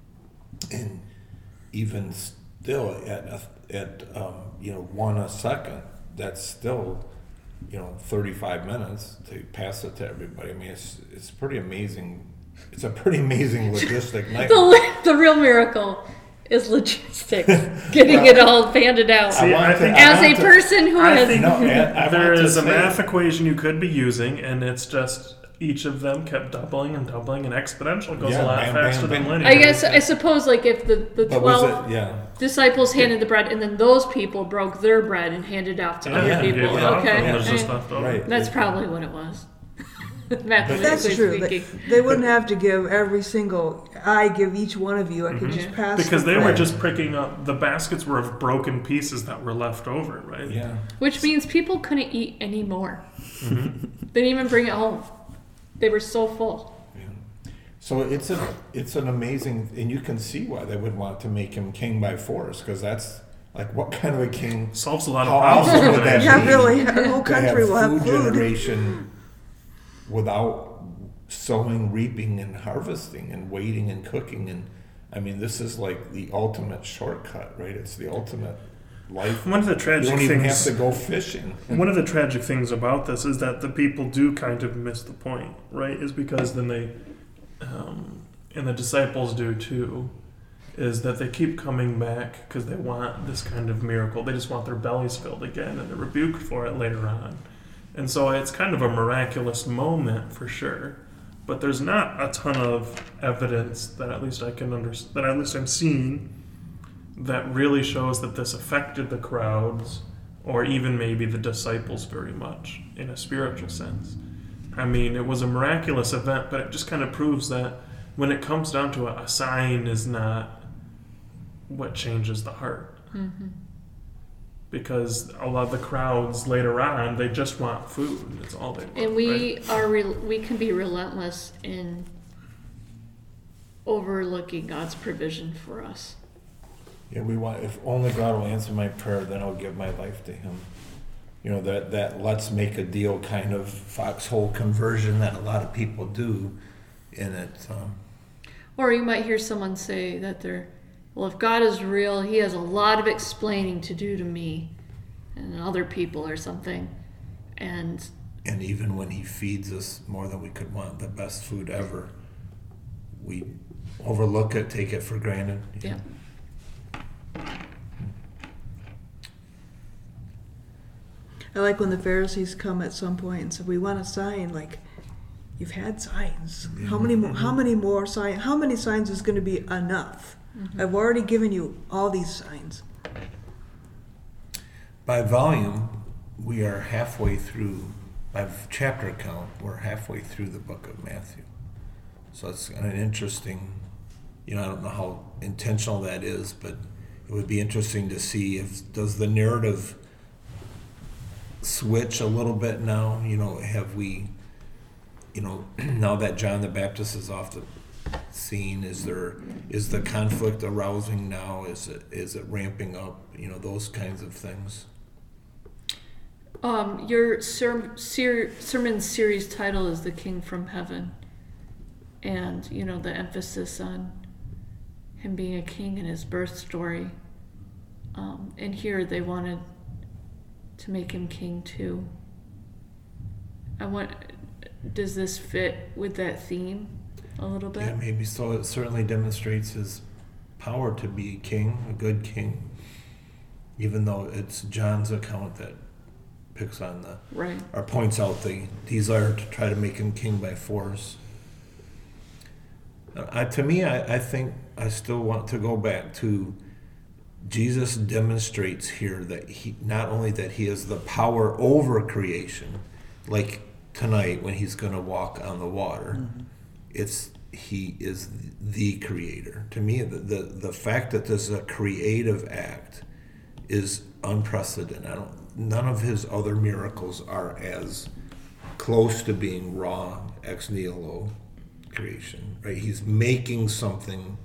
Speaker 1: and even still at a- at um, you know one a second, that's still you know thirty-five minutes to pass it to everybody. I mean, it's it's pretty amazing. It's a pretty amazing logistic night.
Speaker 4: the, the real miracle is logistics, getting it all banded out.
Speaker 2: See,
Speaker 1: want
Speaker 2: I
Speaker 1: to-
Speaker 2: think-
Speaker 1: I
Speaker 4: As
Speaker 1: want
Speaker 4: a
Speaker 1: to-
Speaker 4: person who
Speaker 2: I
Speaker 4: has
Speaker 2: think
Speaker 1: No, and I
Speaker 2: there
Speaker 1: want to
Speaker 2: is a
Speaker 1: say-
Speaker 2: math equation you could be using, and it's just each of them kept doubling and doubling, and exponential goes
Speaker 1: Yeah,
Speaker 2: a lot
Speaker 1: bam,
Speaker 2: faster
Speaker 1: bam,
Speaker 2: than
Speaker 1: bam.
Speaker 2: linear.
Speaker 4: I guess I suppose like if the, the
Speaker 1: But was
Speaker 4: twelve
Speaker 1: it? Yeah.
Speaker 4: disciples handed the bread and then those people broke their bread and handed out to
Speaker 2: Yeah,
Speaker 4: other
Speaker 2: yeah,
Speaker 4: people.
Speaker 2: gave it out,
Speaker 4: Okay.
Speaker 2: and there's just
Speaker 4: Eh,
Speaker 2: left over.
Speaker 1: Right.
Speaker 4: That's probably what it was. Mathematically
Speaker 3: That's true. They,
Speaker 4: speaking.
Speaker 3: they wouldn't have to give every single, I give each one of you, I could just pass
Speaker 2: Because
Speaker 3: the
Speaker 2: they were
Speaker 3: bread.
Speaker 2: just pricking up, the baskets were of broken pieces that were left over, right?
Speaker 1: Yeah.
Speaker 4: Which means people couldn't eat anymore.
Speaker 2: Mm-hmm.
Speaker 4: They didn't even bring it home. They were so full.
Speaker 1: Yeah. So it's a it's an amazing, and you can see why they would want to make him king by force, because that's like what kind of a king?
Speaker 2: Solves a lot of
Speaker 1: How
Speaker 2: problems.
Speaker 1: awesome would
Speaker 2: with
Speaker 1: that
Speaker 2: it.
Speaker 3: Yeah,
Speaker 1: be?
Speaker 3: really, our whole
Speaker 1: To have
Speaker 3: country will have
Speaker 1: food
Speaker 3: food.
Speaker 1: generation without sowing, reaping, and harvesting, and waiting and cooking, and I mean, this is like the ultimate shortcut, right? It's the ultimate life.
Speaker 2: One of the
Speaker 1: You
Speaker 2: tragic
Speaker 1: don't even have
Speaker 2: things.
Speaker 1: to go fishing.
Speaker 2: One of the tragic things about this is that the people do kind of miss the point, right? Is because then they, um, and the disciples do too, is that they keep coming back because they want this kind of miracle. They just want their bellies filled again, and they're rebuked for it later on. And so it's kind of a miraculous moment for sure, but there's not a ton of evidence that at least I can understand, that at least I'm seeing, that really shows that this affected the crowds or even maybe the disciples very much in a spiritual sense. I mean, it was a miraculous event, but it just kind of proves that when it comes down to it, a sign is not what changes the heart.
Speaker 4: Mm-hmm.
Speaker 2: Because a lot of the crowds later on, they just want food. That's all they want.
Speaker 4: And we
Speaker 2: right?
Speaker 4: are re- we can be relentless in overlooking God's provision for us.
Speaker 1: Yeah, we want. If only God will answer my prayer, then I'll give my life to Him. You know, that that let's make a deal kind of foxhole conversion that a lot of people do, in it. Um,
Speaker 4: Or you might hear someone say that they're, well, if God is real, He has a lot of explaining to do to me and other people or something. And
Speaker 1: and even when He feeds us more than we could want, the best food ever, we overlook it, take it for granted.
Speaker 4: yeah.
Speaker 3: I like when the Pharisees come at some point and say, "We want a sign." Like, you've had signs. How many more? How many more signs? How many signs is going to be enough? I've already given you all these signs.
Speaker 1: By volume, we are halfway through. By chapter count, we're halfway through the book of Matthew. So it's an interesting. You know, I don't know how intentional that is, but it would be interesting to see if does the narrative switch a little bit now. You know, have we, you know, now that John the Baptist is off the scene, is there is the conflict arousing now? Is it is it ramping up? You know, those kinds of things.
Speaker 4: Um, your ser- ser- sermon series title is "The King from Heaven," and you know the emphasis on him being a king and his birth story. Um, and here they wanted to make him king too. I want. Does this fit with that theme a little bit?
Speaker 1: Yeah, maybe so. It certainly demonstrates his power to be a king, a good king. even though it's John's account that picks on the,
Speaker 4: Right.
Speaker 1: or points out the desire to try to make him king by force. Uh, I, to me, I, I think I still want to go back to Jesus demonstrates here that he, not only that he has the power over creation, like tonight when he's going to walk on the water, mm-hmm. it's he is the creator. To me, the, the the fact that this is a creative act is unprecedented. I don't, none of his other miracles are as close to being raw ex nihilo creation, right? He's making something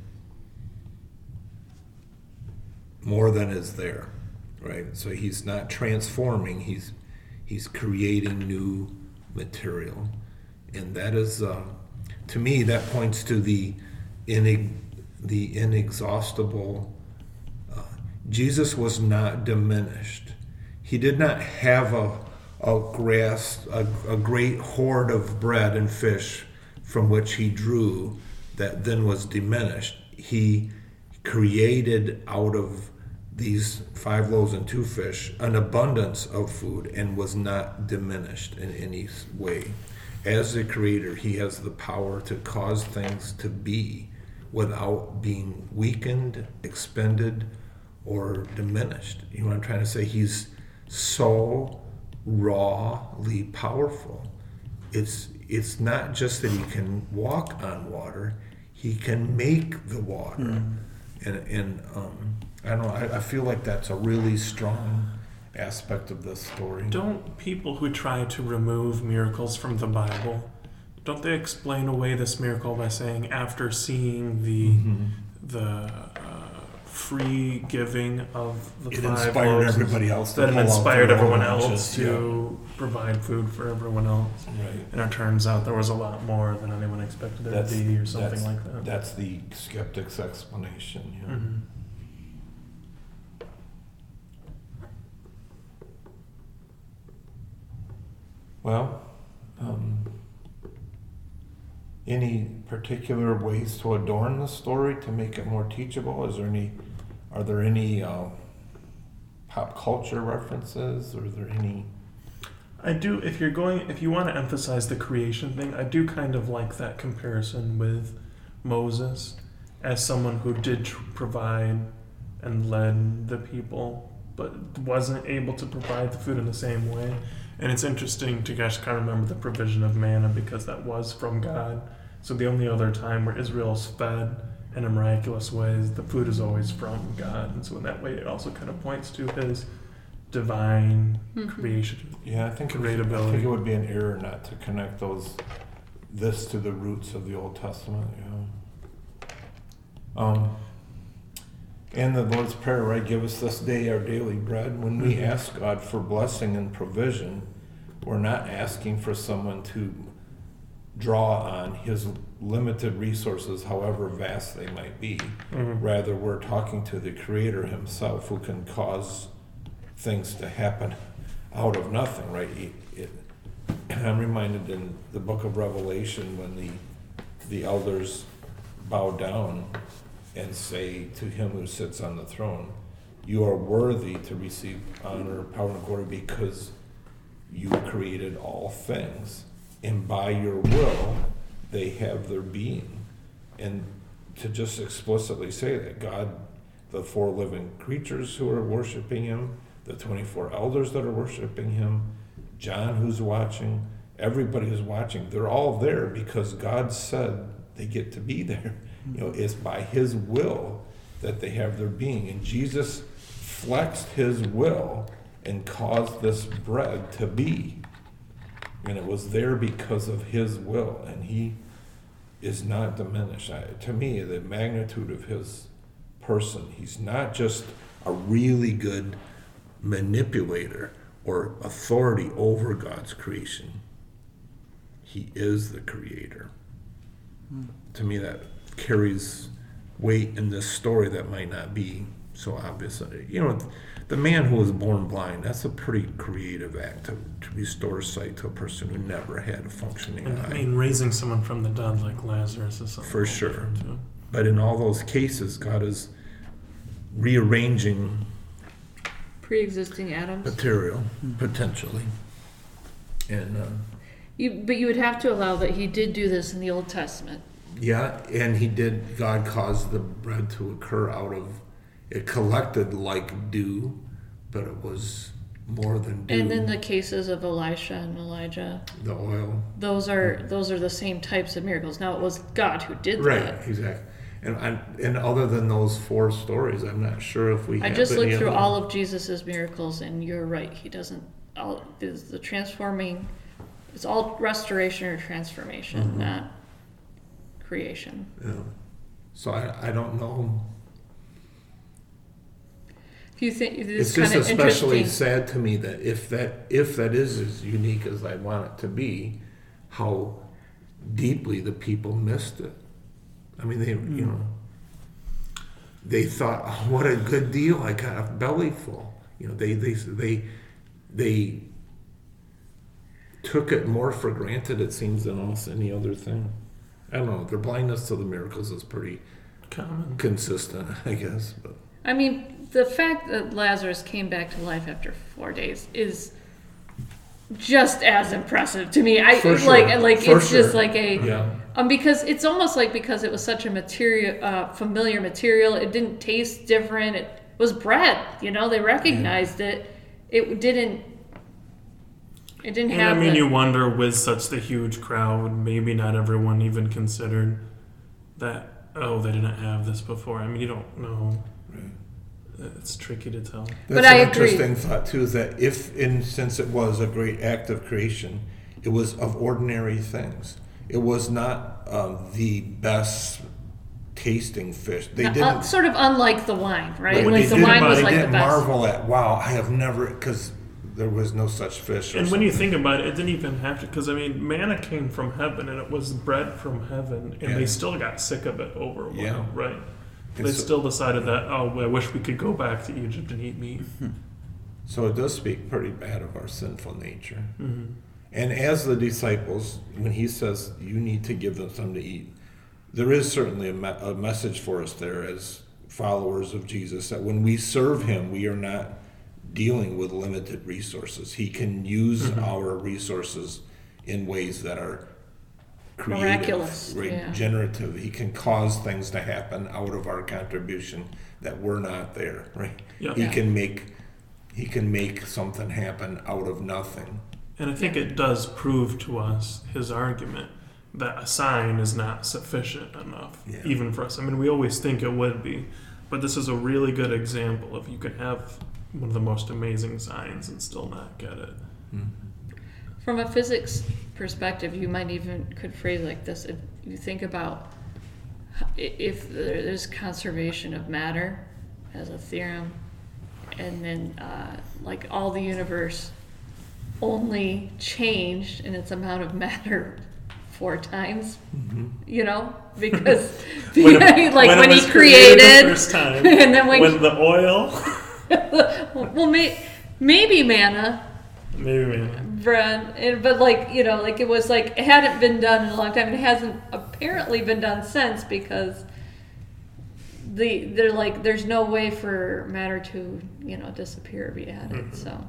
Speaker 1: more than is there, right? So he's not transforming, he's he's creating new material. And that is, uh, to me, that points to the inex- the inexhaustible. Uh, Jesus was not diminished. He did not have a a grass, a, a great hoard of bread and fish from which he drew that then was diminished. He created out of these five loaves and two fish an abundance of food and was not diminished in any way. As the creator, he has the power to cause things to be without being weakened, expended, or diminished. You know what I'm trying to say? He's so rawly powerful. It's it's not just that he can walk on water, he can make the water. Mm. And and um, I don't know, I, I feel like that's a really strong aspect of this story.
Speaker 2: Don't people who try to remove miracles from the Bible, don't they explain away this miracle by saying after seeing the mm-hmm. the uh, free giving of the
Speaker 1: it
Speaker 2: five
Speaker 1: inspired
Speaker 2: loaves,
Speaker 1: everybody else
Speaker 2: that it inspired everyone else
Speaker 1: lunches,
Speaker 2: to
Speaker 1: yeah.
Speaker 2: provide food for everyone else.
Speaker 1: Right.
Speaker 2: And it turns out there was a lot more than anyone expected there to be, or something like that.
Speaker 1: That's the skeptic's explanation. Yeah.
Speaker 2: Mm-hmm.
Speaker 1: Well, um, any particular ways to adorn the story to make it more teachable? Is there any? Are there any uh, pop culture references? Or are there any?
Speaker 2: I do. If you're going, if you want to emphasize the creation thing, I do kind of like that comparison with Moses as someone who did tr- provide and led the people, but wasn't able to provide the food in the same way. And it's interesting to just kind of remember the provision of manna because that was from God. So the only other time where Israel's fed in a miraculous way is the food is always from God. And so in that way, it also kind of points to his divine mm-hmm. creation.
Speaker 1: Yeah, I think, I think it would be an error not to connect those this to the roots of the Old Testament. Yeah. Um, and the Lord's Prayer, right? Give us this day our daily bread. When we mm-hmm. ask God for blessing and provision, we're not asking for someone to draw on his limited resources, however vast they might be. Mm-hmm. Rather, we're talking to the Creator himself who can cause things to happen out of nothing, right? It, it, I'm reminded in the book of Revelation when the the elders bow down and say to him who sits on the throne, you are worthy to receive honor, power, and glory because you created all things. And by your will, they have their being. And to just explicitly say that God, the four living creatures who are worshiping him, the twenty-four elders that are worshiping him, John who's watching, everybody who's watching, they're all there because God said they get to be there. You know, it's by his will that they have their being. And Jesus flexed his will and caused this bread to be. And it was there because of his will. And he is not diminished. I, to me, the magnitude of his person, he's not just a really good manipulator or authority over God's creation. He is the creator. Hmm. To me, that carries weight in this story that might not be so obvious. You know, the man who was born blind, that's a pretty creative act to, to restore sight to a person who never had a functioning
Speaker 2: and,
Speaker 1: eye.
Speaker 2: I mean, raising someone from the dead like Lazarus is something
Speaker 1: for sure.
Speaker 2: Too.
Speaker 1: But in all those cases, God is rearranging
Speaker 4: Pre-existing atoms.
Speaker 1: material, potentially. And uh,
Speaker 4: You, but you would have to allow that he did do this in the Old Testament.
Speaker 1: yeah, and he did, God caused the bread to occur out of, it collected like dew, but it was more than dew.
Speaker 4: And then the cases of Elisha and Elijah,
Speaker 1: The oil.
Speaker 4: those are those are the same types of miracles. Now it was God who did
Speaker 1: Right,
Speaker 4: that.
Speaker 1: exactly. And I, and other than those four stories, I'm not sure if we
Speaker 4: I
Speaker 1: have
Speaker 4: just
Speaker 1: any
Speaker 4: looked through
Speaker 1: other-
Speaker 4: all of Jesus's miracles, and you're right. He doesn't. All the, the transforming. It's all restoration or transformation,
Speaker 1: Mhm.
Speaker 4: not creation.
Speaker 1: Yeah. So I, I don't know.
Speaker 4: If you think
Speaker 1: It's
Speaker 4: it's
Speaker 1: just
Speaker 4: kind of
Speaker 1: especially
Speaker 4: interesting.
Speaker 1: sad to me that if that if that is as unique as I want it to be, how deeply the people missed it. I mean, they you know they thought, oh, what a good deal! I got a belly full. You know, they they they they took it more for granted, it seems, than almost any other thing. I don't know. Their blindness to the miracles is pretty
Speaker 2: Common.
Speaker 1: consistent, I guess. But
Speaker 4: I mean, the fact that Lazarus came back to life after four days is just as impressive to me. I
Speaker 1: For sure.
Speaker 4: like like
Speaker 1: For
Speaker 4: it's just
Speaker 1: sure.
Speaker 4: like a
Speaker 1: yeah.
Speaker 4: um because it's almost like because it was such a material uh, familiar material, it didn't taste different. It was bread, you know. They recognized it. It didn't. It didn't
Speaker 2: And
Speaker 4: have.
Speaker 2: I mean,
Speaker 4: the-
Speaker 2: you wonder with such the huge crowd, maybe not everyone even considered that, oh, they didn't have this before. I mean, you don't know.
Speaker 1: Right.
Speaker 2: It's tricky to tell.
Speaker 1: That's
Speaker 4: But I
Speaker 1: an
Speaker 4: agree.
Speaker 1: interesting thought too, is that if, in since it was a great act of creation, it was of ordinary things. It was not um, the best tasting fish. They
Speaker 4: uh,
Speaker 1: didn't.
Speaker 4: sort of unlike the wine, right?
Speaker 1: But
Speaker 4: Like
Speaker 1: they
Speaker 4: the
Speaker 1: didn't-
Speaker 4: wine was
Speaker 1: they
Speaker 4: like the
Speaker 1: didn't
Speaker 4: best.
Speaker 1: marvel at, wow, I have never, because there was no such fish. Or
Speaker 2: And when you
Speaker 1: something.
Speaker 2: think about it, it didn't even have to, because I mean, manna came from heaven and it was bread from heaven, and
Speaker 1: Yeah.
Speaker 2: they still got sick of it over a while,
Speaker 1: Yeah.
Speaker 2: right?
Speaker 1: And
Speaker 2: They
Speaker 1: so-
Speaker 2: still decided that, oh, I wish we could go back to Egypt and eat meat.
Speaker 1: So it does speak pretty bad of our sinful nature.
Speaker 2: Mm-hmm.
Speaker 1: And as the disciples, when he says you need to give them something to eat, there is certainly a, me- a message for us there as followers of Jesus, that when we serve him, we are not dealing with limited resources. He can use
Speaker 2: Mhm.
Speaker 1: our resources in ways that are creative,
Speaker 4: Miraculous, yeah.
Speaker 1: regenerative. He can cause things to happen out of our contribution that we're not there, right?
Speaker 2: Yeah.
Speaker 1: He
Speaker 4: Yeah.
Speaker 1: can make he can make something happen out of nothing.
Speaker 2: And I think it does prove to us his argument that a sign is not sufficient enough,
Speaker 1: Yeah.
Speaker 2: even for us. I mean, we always think it would be, but this is a really good example of you can have one of the most amazing signs and still not get it.
Speaker 4: From a physics perspective, you might even could phrase like this: if you think about h- if there's conservation of matter as a theorem, and then uh, like all the universe only changed in its amount of matter four times, you know, because
Speaker 2: When
Speaker 4: like
Speaker 2: it-
Speaker 4: when,
Speaker 2: it
Speaker 4: he
Speaker 2: was
Speaker 4: created,
Speaker 2: the first time,
Speaker 4: and then when,
Speaker 2: when the oil,
Speaker 4: well, may, maybe manna.
Speaker 2: maybe, maybe.
Speaker 4: Bread, and- but like you know, like it was like it hadn't been done in a long time, and it hasn't apparently been done since because the they're like there's no way for matter to you know disappear or be added.
Speaker 2: Mhm.
Speaker 4: So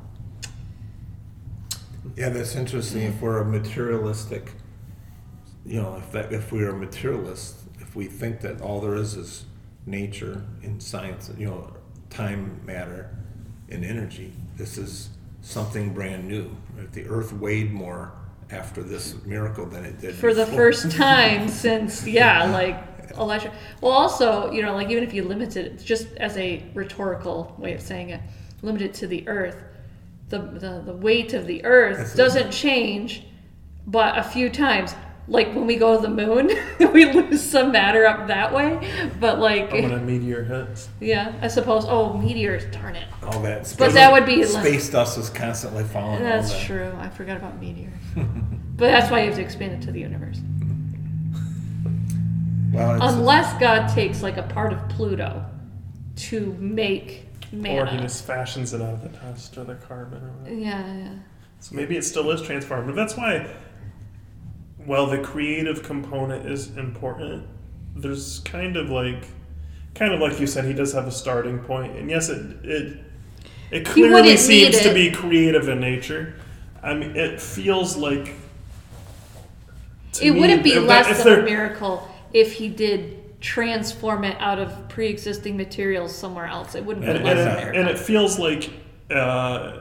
Speaker 1: Yeah, that's interesting. If we're a materialistic, you know, if that if we are materialists, if we think that all there is is nature and science, you know, time, matter, and energy, this is something brand new. Right? The Earth weighed more after this miracle than it did
Speaker 4: for the
Speaker 1: before.
Speaker 4: first time since yeah, like Elijah. Well, also you know, like even if you limit it just as a rhetorical way of saying it, limit it to the Earth. The, the, the weight of the Earth
Speaker 1: That's
Speaker 4: doesn't
Speaker 1: it.
Speaker 4: change, but a few times. Like when we go to the moon, we lose some matter up that way. But like,
Speaker 2: Or when a meteor hits.
Speaker 4: yeah, I suppose. Oh, meteors! Darn it.
Speaker 1: All that space,
Speaker 4: But that would be less-
Speaker 1: space dust is constantly falling.
Speaker 4: That's
Speaker 1: all that.
Speaker 4: true. I forgot about meteors. But that's why you have to expand it to the universe.
Speaker 1: Well, it's,
Speaker 4: Unless God takes like a part of Pluto to make
Speaker 2: Or he
Speaker 4: manna.
Speaker 2: just fashions it out of the dust or the carbon or whatever.
Speaker 4: Yeah, yeah.
Speaker 2: So maybe it still is transformative. That's why, while the creative component is important, there's kind of like, kind of like you said, he does have a starting point. And yes, it, it It
Speaker 4: He
Speaker 2: clearly
Speaker 4: wouldn't
Speaker 2: seems
Speaker 4: need
Speaker 2: to
Speaker 4: it.
Speaker 2: be creative in nature. I mean, it feels like to
Speaker 4: It
Speaker 2: me,
Speaker 4: wouldn't be
Speaker 2: if that-
Speaker 4: less
Speaker 2: if
Speaker 4: of a
Speaker 2: they're-
Speaker 4: miracle if he did transform it out of pre-existing materials somewhere else. It wouldn't be
Speaker 2: And,
Speaker 4: less
Speaker 2: and,
Speaker 4: of a
Speaker 2: it,
Speaker 4: miracle.
Speaker 2: and it feels like uh,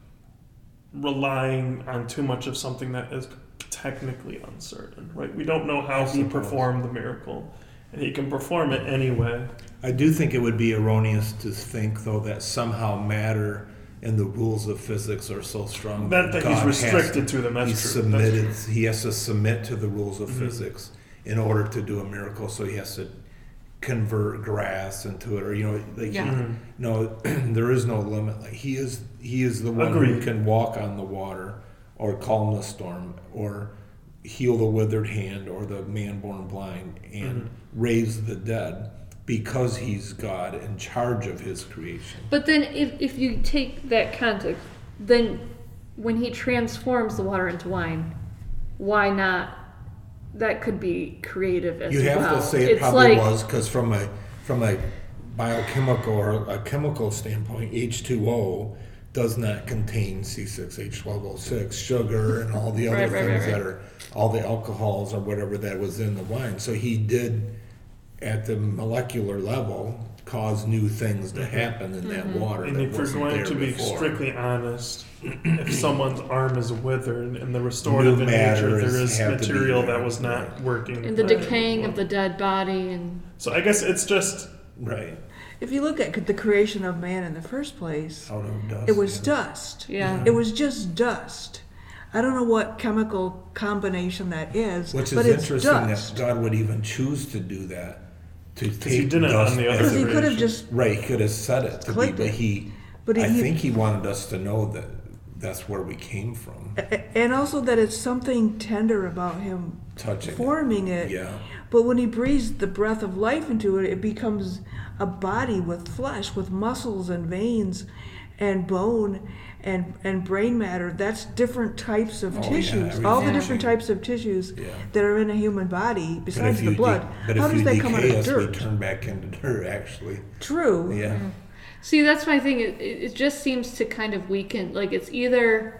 Speaker 2: relying on too much of something that is technically uncertain, right? We don't know how he performed the miracle, and he can perform it anyway.
Speaker 1: I do think it would be erroneous to think, though, that somehow matter and the rules of physics are so strong
Speaker 2: That, that
Speaker 1: God
Speaker 2: he's
Speaker 1: has
Speaker 2: restricted to them. That's
Speaker 1: he's
Speaker 2: true.
Speaker 1: submitted.
Speaker 2: That's true.
Speaker 1: He has to submit to the rules of
Speaker 2: Mhm.
Speaker 1: physics in order to do a miracle. So he has to convert grass into it, or you know, like
Speaker 4: Yeah.
Speaker 1: he,
Speaker 2: Mhm.
Speaker 1: no, there is no limit. Like he is, he is the one who
Speaker 2: Agreed.
Speaker 1: can walk on the water, or calm the storm, or heal the withered hand, or the man born blind, and
Speaker 2: Mhm.
Speaker 1: raise the dead, because he's God in charge of his creation.
Speaker 4: But then if, if you take that context, then when he transforms the water into wine, why not? That could be creative as
Speaker 1: You have
Speaker 4: well.
Speaker 1: to say it
Speaker 4: It's
Speaker 1: probably
Speaker 4: like,
Speaker 1: was, because from a from a biochemical or a chemical standpoint, H two O does not contain C six H twelve O six, sugar, and all the other
Speaker 4: Right, right,
Speaker 1: things
Speaker 4: right,
Speaker 1: that
Speaker 4: right.
Speaker 1: are all the alcohols or whatever that was in the wine. So he did, at the molecular level, cause new things to happen in that
Speaker 4: Mm-hmm.
Speaker 1: water.
Speaker 2: And
Speaker 1: that
Speaker 2: if we're
Speaker 1: wasn't
Speaker 2: going
Speaker 1: there
Speaker 2: to be
Speaker 1: before.
Speaker 2: strictly honest, if someone's arm is withered and the restorative
Speaker 1: New
Speaker 2: in nature,
Speaker 1: matter
Speaker 2: there
Speaker 1: is-
Speaker 2: is
Speaker 1: have to be
Speaker 2: material
Speaker 1: there,
Speaker 2: that was not
Speaker 1: right.
Speaker 2: working.
Speaker 4: and the
Speaker 2: right.
Speaker 4: decaying of the dead body, and
Speaker 2: So I guess it's just
Speaker 1: right
Speaker 3: If you look at the creation of man in the first place,
Speaker 1: out of dust,
Speaker 3: it was
Speaker 1: yeah.
Speaker 3: dust.
Speaker 4: yeah.
Speaker 3: It was just dust. I don't know what chemical combination that is,
Speaker 1: Which is
Speaker 3: but it's
Speaker 1: interesting
Speaker 3: dust.
Speaker 1: that God would even choose to do that. To take
Speaker 2: he didn't
Speaker 1: dust
Speaker 2: on the other
Speaker 1: as
Speaker 3: Because he
Speaker 1: a-
Speaker 3: could have
Speaker 2: creation.
Speaker 3: just,
Speaker 1: right, he could have said it to be,
Speaker 3: Clicked
Speaker 1: but
Speaker 3: it.
Speaker 1: he.
Speaker 3: but
Speaker 1: I
Speaker 3: he,
Speaker 1: think he wanted us to know that that's where we came from.
Speaker 3: a- and also that it's something tender about him
Speaker 1: Touching it.
Speaker 3: forming it.
Speaker 1: Yeah,
Speaker 3: But when he breathes the breath of life into it, it becomes a body with flesh, with muscles and veins and bone and, and brain matter. That's different types of
Speaker 1: Oh, yeah,
Speaker 3: tissues. All the
Speaker 1: everything.
Speaker 3: different types of tissues
Speaker 1: yeah.
Speaker 3: that are in a human body,
Speaker 1: But
Speaker 3: besides
Speaker 1: if
Speaker 3: the
Speaker 1: you
Speaker 3: blood.
Speaker 1: de- but
Speaker 3: How
Speaker 1: if
Speaker 3: does
Speaker 1: you
Speaker 3: that come out
Speaker 1: decay
Speaker 3: of
Speaker 1: us, we
Speaker 3: dirt?
Speaker 1: turn back into dirt. Actually,
Speaker 3: True.
Speaker 1: yeah.
Speaker 4: See, that's my thing. It, it just seems to kind of weaken. Like it's either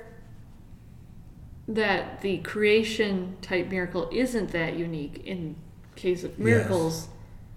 Speaker 4: that the creation type miracle isn't that unique in case of miracles,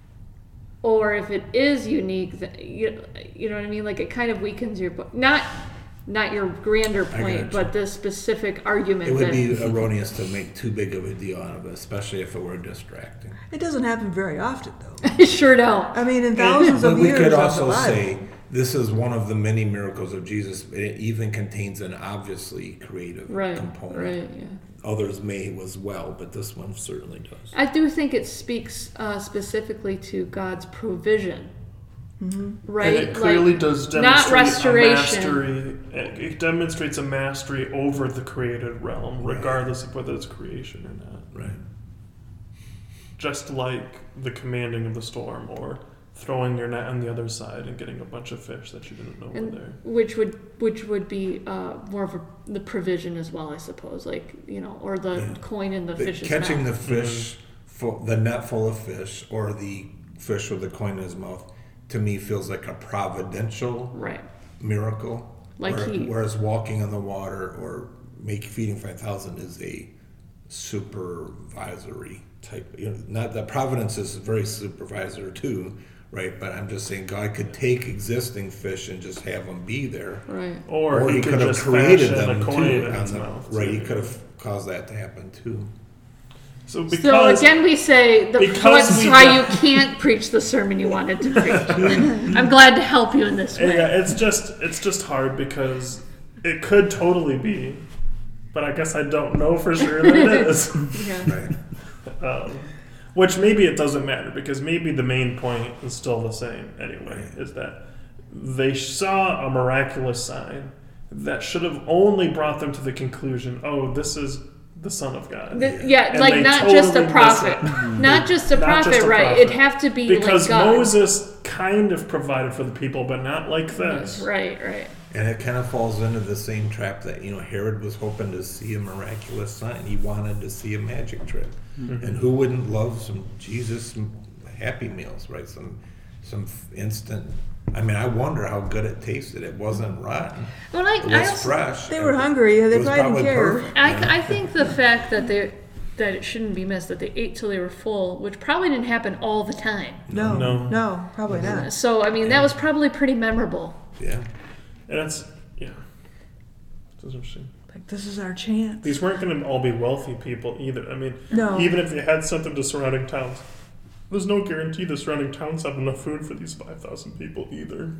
Speaker 4: or if it is unique, that, you, you know what I mean? Like it kind of weakens your po- not not your grander
Speaker 1: I
Speaker 4: point,
Speaker 1: gotcha.
Speaker 4: but the specific argument
Speaker 1: It would
Speaker 4: that
Speaker 1: be erroneous to make too big of a deal out of it, especially if it were distracting.
Speaker 3: It doesn't happen very often, though.
Speaker 4: I sure don't.
Speaker 3: I mean, in thousands
Speaker 1: But
Speaker 3: of
Speaker 1: we
Speaker 3: years
Speaker 1: could
Speaker 3: of the
Speaker 1: also
Speaker 3: Bible.
Speaker 1: say this is one of the many miracles of Jesus. It even contains an obviously creative
Speaker 4: Right,
Speaker 1: component.
Speaker 4: right, yeah.
Speaker 1: Others may as well, but this one certainly does.
Speaker 4: I do think it speaks uh, specifically to God's provision, right?
Speaker 2: And it clearly
Speaker 4: Like,
Speaker 2: does
Speaker 4: not
Speaker 2: demonstrate a
Speaker 4: restoration.
Speaker 2: mastery. It, it demonstrates a mastery over the created realm,
Speaker 1: Right.
Speaker 2: regardless of whether it's creation or not.
Speaker 1: Right.
Speaker 2: Just like the commanding of the storm, or throwing your net on the other side and getting a bunch of fish that you didn't know were
Speaker 4: And
Speaker 2: there.
Speaker 4: which would which would be uh, more of a, the provision as well, I suppose. Like you know, or the
Speaker 1: Yeah.
Speaker 4: coin in the,
Speaker 1: The-
Speaker 4: fish's
Speaker 1: catching
Speaker 4: mouth.
Speaker 1: the fish, full, the net full of fish, or the fish with the coin in his mouth, to me feels like a providential
Speaker 4: Right.
Speaker 1: miracle.
Speaker 4: Like
Speaker 1: where-
Speaker 4: he-
Speaker 1: whereas walking on the water or make feeding five thousand is a supervisory type. You know, not that providence is very supervisor too, right? But I'm just saying God could take existing fish and just have them be there.
Speaker 4: Right.
Speaker 2: Or,
Speaker 1: Or
Speaker 2: he,
Speaker 1: he
Speaker 2: could
Speaker 1: could have
Speaker 2: just
Speaker 1: created
Speaker 2: fashion
Speaker 1: them
Speaker 2: a
Speaker 1: too.
Speaker 2: coin in
Speaker 1: on
Speaker 2: its
Speaker 1: the-
Speaker 2: mouth.
Speaker 1: right, he
Speaker 2: too.
Speaker 1: could have caused that to happen too.
Speaker 2: So
Speaker 4: So
Speaker 2: because
Speaker 4: again, we say the
Speaker 2: because
Speaker 4: what's
Speaker 2: we
Speaker 4: why
Speaker 2: got-
Speaker 4: you can't preach the sermon you wanted to preach. I'm glad to help you in this way.
Speaker 2: yeah, it's just it's just hard because it could totally be, but I guess I don't know for sure that it is.
Speaker 4: Yeah.
Speaker 1: Right.
Speaker 2: um, which maybe it doesn't matter because maybe the main point is still the same anyway.
Speaker 1: Right.
Speaker 2: Is that they saw a miraculous sign that should have only brought them to the conclusion, oh, this is the Son of God.
Speaker 4: The- yeah,
Speaker 2: And
Speaker 4: like
Speaker 2: they
Speaker 4: not just a
Speaker 2: totally
Speaker 4: prophet,
Speaker 2: miss it.
Speaker 4: not just a
Speaker 2: Not
Speaker 4: prophet,
Speaker 2: just a
Speaker 4: right?
Speaker 2: prophet.
Speaker 4: It'd have to be
Speaker 2: Because
Speaker 4: like God.
Speaker 2: Moses kind of provided for the people, but not like this.
Speaker 4: Right, right.
Speaker 1: And it kind of falls into the same trap that, you know, Herod was hoping to see a miraculous sign. He wanted to see a magic trick.
Speaker 2: Mm-hmm.
Speaker 1: And who wouldn't love some Jesus Happy Meals, right? Some some f- instant. I mean, I wonder how good it tasted. It wasn't rotten.
Speaker 4: Well, I,
Speaker 1: It was
Speaker 4: I also,
Speaker 1: fresh.
Speaker 3: They were
Speaker 1: It-
Speaker 3: hungry.
Speaker 1: it
Speaker 3: They
Speaker 1: was
Speaker 3: probably didn't care.
Speaker 1: perfect, you know?
Speaker 4: I, I think the fact that they that it shouldn't be missed that they ate till they were full, which probably didn't happen all the time.
Speaker 3: No,
Speaker 2: No.
Speaker 3: no, probably not.
Speaker 4: So I mean, that was probably pretty memorable.
Speaker 1: Yeah.
Speaker 2: And it's, yeah. It's interesting.
Speaker 3: Like, this is our chance.
Speaker 2: These weren't going to all be wealthy people either. I mean,
Speaker 3: No.
Speaker 2: even if they had something to surrounding towns, there's no guarantee the surrounding towns have enough food for these five thousand people either.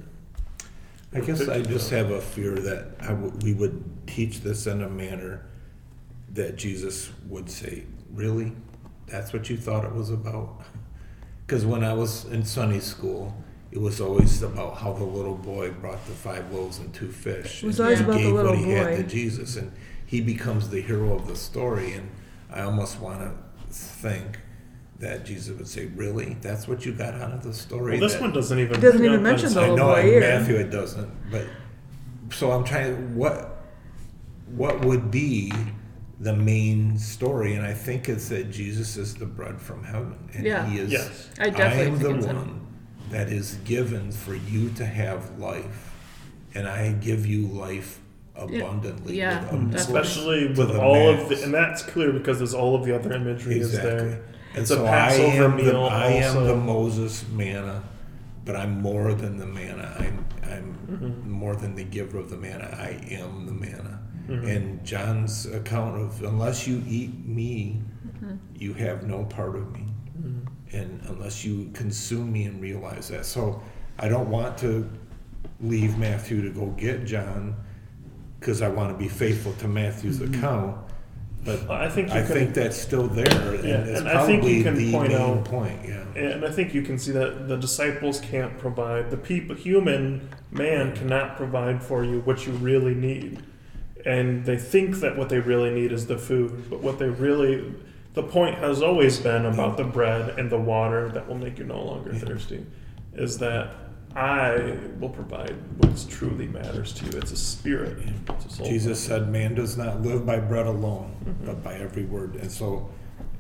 Speaker 1: I guess I just have a fear that I w- we would teach this in a manner that Jesus would say, really? That's what you thought it was about? Because when I was in Sunday school, it was always about how the little boy brought the five loaves and two fish.
Speaker 3: It was
Speaker 1: and
Speaker 3: always
Speaker 1: he
Speaker 3: about the
Speaker 1: gave
Speaker 3: little
Speaker 1: what he had
Speaker 3: boy.
Speaker 1: to Jesus, and he becomes the hero of the story. And I almost want to think that Jesus would say, really? That's what you got out of the story?
Speaker 2: Well, this
Speaker 1: That-
Speaker 2: one doesn't even.
Speaker 3: It doesn't
Speaker 2: bring
Speaker 3: even
Speaker 2: up
Speaker 3: mention
Speaker 2: that
Speaker 3: the
Speaker 1: I
Speaker 3: little
Speaker 1: know
Speaker 3: boy
Speaker 1: in
Speaker 3: either.
Speaker 1: Matthew it doesn't, but so I'm trying. What what would be the main story? And I think it's that Jesus is the bread from heaven, and
Speaker 4: Yeah.
Speaker 1: He is.
Speaker 2: Yes.
Speaker 4: I definitely
Speaker 1: am the
Speaker 4: think it's him.
Speaker 1: one that is given for you to have life, and I give you life abundantly.
Speaker 4: Yeah,
Speaker 1: with a-
Speaker 4: definitely.
Speaker 2: Especially
Speaker 1: to
Speaker 2: with
Speaker 1: the
Speaker 2: all
Speaker 1: max.
Speaker 2: of the, and that's clear because there's all of the other imagery is
Speaker 1: Exactly.
Speaker 2: there.
Speaker 1: And
Speaker 2: It's a
Speaker 1: so I
Speaker 2: Passover
Speaker 1: am
Speaker 2: meal
Speaker 1: the, I am
Speaker 2: also.
Speaker 1: the Moses manna, but I'm more than the manna. I'm I'm
Speaker 2: Mm-hmm.
Speaker 1: more than the giver of the manna. I am the manna.
Speaker 2: Mhm.
Speaker 1: And John's account of unless you eat me,
Speaker 4: Mm-hmm.
Speaker 1: you have no part of me.
Speaker 2: Mhm.
Speaker 1: And unless you consume me and realize that. So I don't want to leave Matthew to go get John because I want to be faithful to Matthew's account. But
Speaker 2: I think you
Speaker 1: I
Speaker 2: can,
Speaker 1: think that's still there, and
Speaker 2: Yeah,
Speaker 1: it's
Speaker 2: and I think
Speaker 1: probably
Speaker 2: you can
Speaker 1: the
Speaker 2: point
Speaker 1: main
Speaker 2: out-
Speaker 1: point. Yeah,
Speaker 2: and I think you can see that the disciples can't provide the people, human man cannot provide for you what you really need, and they think that what they really need is the food, but what they really, the point has always been about the bread and the water that will make you no longer
Speaker 1: Yeah.
Speaker 2: thirsty, is that I will provide what truly matters to you. It's a spirit. It's a soul.
Speaker 1: Jesus said, "Man does not live by bread alone,
Speaker 2: Mhm.
Speaker 1: but by every word." And so,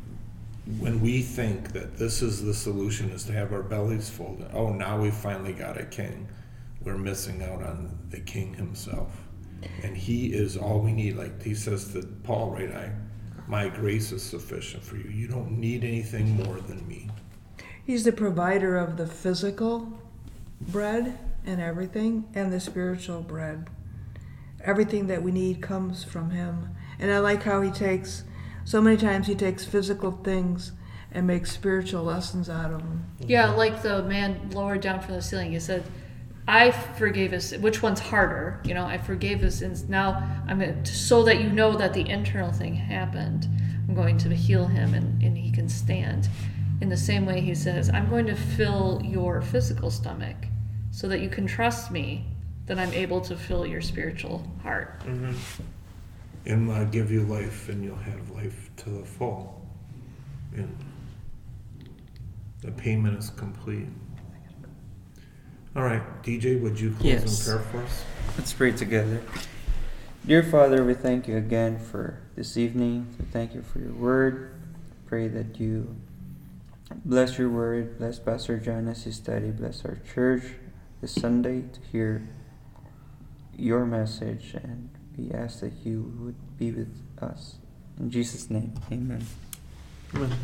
Speaker 1: when we think that this is the solution, is to have our bellies full, oh, now we finally got a king, we're missing out on the king himself, and he is all we need. Like he says to Paul, right? I, my grace is sufficient for you. You don't need anything more than me.
Speaker 3: He's the provider of the physical bread and everything, and the spiritual bread. Everything that we need comes from him. And I like how he takes, so many times he takes physical things and makes spiritual lessons out of them.
Speaker 4: Yeah, like the man lowered down from the ceiling. He said, I forgave his, which one's harder? You know, I forgave his sins. Now, I'm going to, so that you know that the internal thing happened, I'm going to heal him and, and he can stand. In the same way, he says, I'm going to fill your physical stomach so that you can trust me that I'm able to fill your spiritual heart.
Speaker 2: Mhm.
Speaker 1: And I'll give you life, and you'll have life to the full. And the payment is complete. All right, D J, would you close
Speaker 5: Yes.
Speaker 1: in prayer for us?
Speaker 5: Let's pray together. Dear Father, we thank you again for this evening. We thank you for your word. Pray that you bless your word. Bless Pastor John as he study. Bless our church this Sunday to hear your message. And we ask that you would be with us. In Jesus' name, amen.
Speaker 2: Amen.